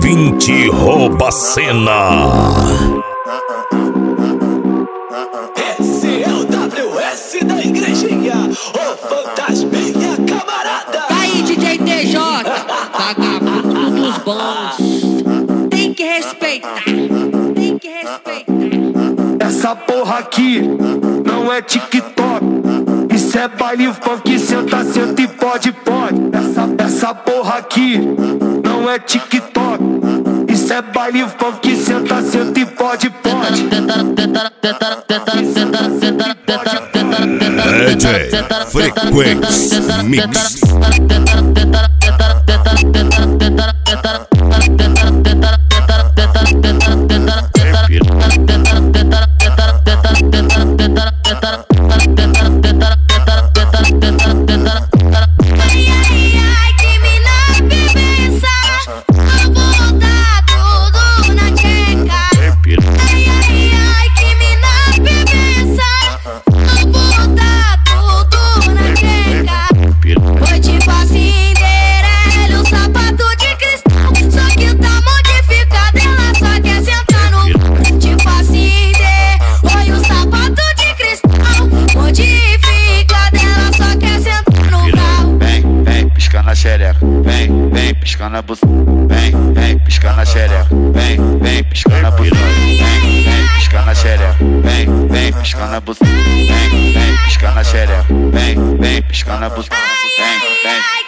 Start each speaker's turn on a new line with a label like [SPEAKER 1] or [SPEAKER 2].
[SPEAKER 1] ouvinte rouba a cena.
[SPEAKER 2] Esse é o WS da igrejinha, o fantasminha camarada.
[SPEAKER 3] Aí, DJ TJ, vagabundo dos bons. Tem que respeitar, tem que respeitar.
[SPEAKER 4] Essa porra aqui não é TikTok, isso é baile funk, senta, senta e pode. Essa porra aqui não é TikTok, isso é baile funk, senta, senta e pode.
[SPEAKER 1] DJ Frequência Mix.
[SPEAKER 5] Vem piscando a buceta, vem piscando a xereca, vem piscando a buceta, vem piscando a xereca, vem piscando a buceta, vem piscando a xereca, vem piscando a buceta, vem.